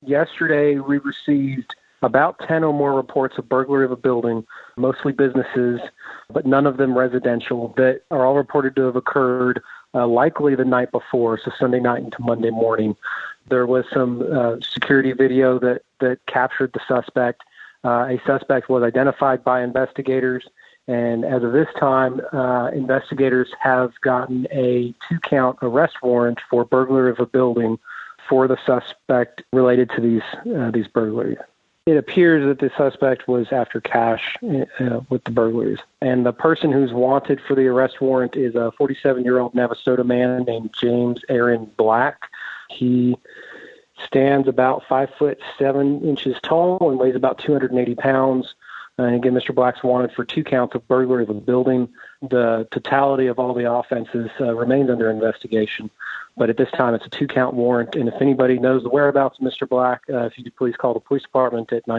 Yesterday, we received about 10 or more reports of burglary of a building, mostly businesses, but none of them residential, that are all reported to have occurred likely the night before, so Sunday night into Monday morning. There was some security video that captured the suspect. A suspect was identified by investigators, and as of this time, investigators have gotten a 2-count arrest warrant for burglary of a building for the suspect related to these burglaries. It appears that the suspect was after cash with the burglaries. And the person who's wanted for the arrest warrant is a 47-year-old Navasota man named James Aaron Black. He stands about 5'7" tall and weighs about 280 pounds. And again, Mr. Black's wanted for 2 counts of burglary of a building. The totality of all the offenses remains under investigation. But at this time, it's a 2-count warrant. And if anybody knows the whereabouts of Mr. Black, if you could please call the police department at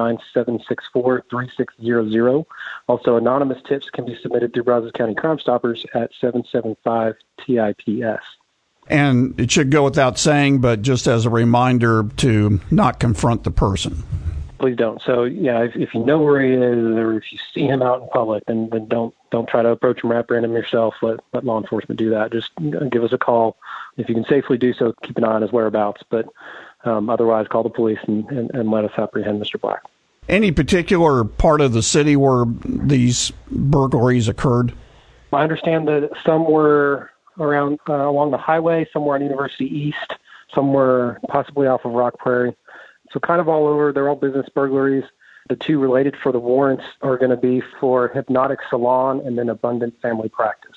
979-764-3600. Also, anonymous tips can be submitted through Brazos County Crime Stoppers at 775-TIPS. And it should go without saying, but just as a reminder to not confront the person. Please don't. So, yeah, if you know where he is or if you see him out in public, then don't try to approach him, wrap around him yourself. Let law enforcement do that. Just give us a call. If you can safely do so, keep an eye on his whereabouts. But otherwise, call the police and let us apprehend Mr. Black. Any particular part of the city where these burglaries occurred? I understand that some were around along the highway, some were on University East, some were possibly off of Rock Prairie. So kind of all over. They're all business burglaries. The 2 related for the warrants are going to be for Hypnotic Salon and then Abundant Family Practice.